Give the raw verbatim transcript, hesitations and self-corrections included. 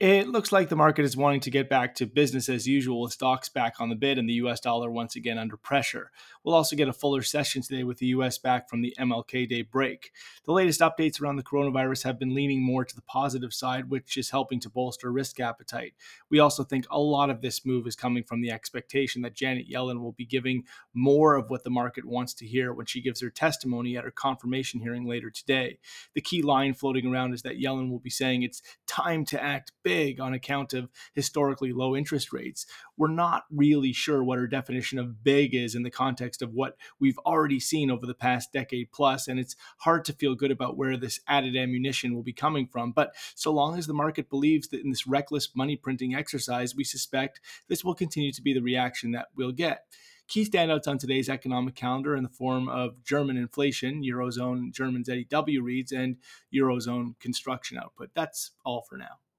It looks like the market is wanting to get back to business as usual with stocks back on the bid and the U S dollar once again under pressure. We'll also get a fuller session today with the U S back from the M L K Day break. The latest updates around the coronavirus have been leaning more to the positive side, which is helping to bolster risk appetite. We also think a lot of this move is coming from the expectation that Janet Yellen will be giving more of what the market wants to hear when she gives her testimony at her confirmation hearing later today. The key line floating around is that Yellen will be saying it's time to act big on account of historically low interest rates. We're not really sure what her definition of big is in the context of what we've already seen over the past decade plus, and it's hard to feel good about where this added ammunition will be coming from. But so long as the market believes that in this reckless money printing exercise, we suspect this will continue to be the reaction that we'll get. Key standouts on today's economic calendar in the form of German inflation, Eurozone German Z E W reads, and Eurozone construction output. That's all for now.